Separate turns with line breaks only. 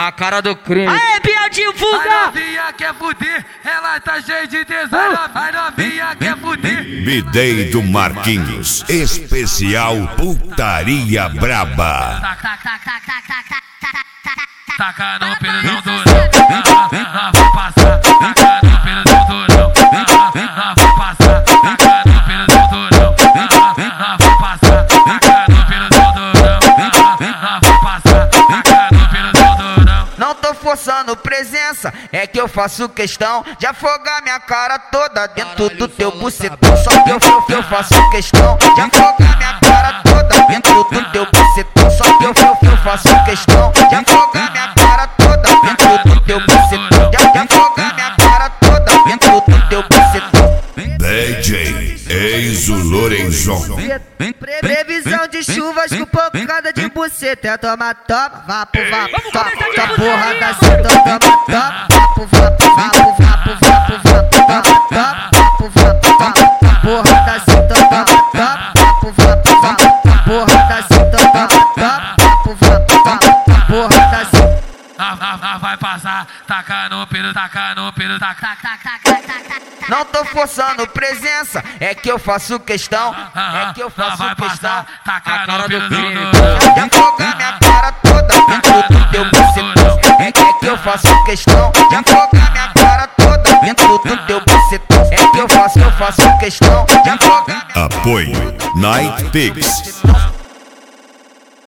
na cara do crime.
Aê, Biadinho, fuga!
A novinha quer fuder, ela tá cheia de tesão. A novinha quer fuder.
Bidei do Marquinhos, especial Putaria Braba.
Taca no peludão durão, vai passar. Taca no peludão durão, vai passar. Taca no peludão durão, vai passar. Taca no peludão durão, vai passar. Taca no peludão durão.
Não tô forçando presença, é que eu faço questão de afogar minha cara toda dentro do teu bucetão. Só que eu faço questão de afogar minha cara toda dentro do teu bucetão. Só que eu faço questão de afogar minha cara toda dentro do teu bucetão. De afogar minha cara toda dentro do teu bucetão.
DJ Enzo Lorenzon.
Previsão de chuvas com pancada de buceta. Toma, toma, vapo, vapo, vapo. Tua porra da cita, toma, toma, vapo, vapo, vapo, vapo, vapo, vapo. Toma, toma, vapo, vapo, vapo. Tua porra da cita, toma, toma, vapo, vapo, vapo. Tua porra da cita, toma, toma, vapo, vapo, vapo. Tua porra da cita.
Vai passar, taca no pelo, taca no pelo, taca.
Não tô forçando presença, é que eu faço questão, é que eu faço questão.
Taca no pelo,
de afogar minha cara toda dentro do teu bucetão. É que eu faço questão de afogar minha cara toda dentro do teu bucetão. É que eu faço questão de afogar minha cara.
Apoio Night Pigs.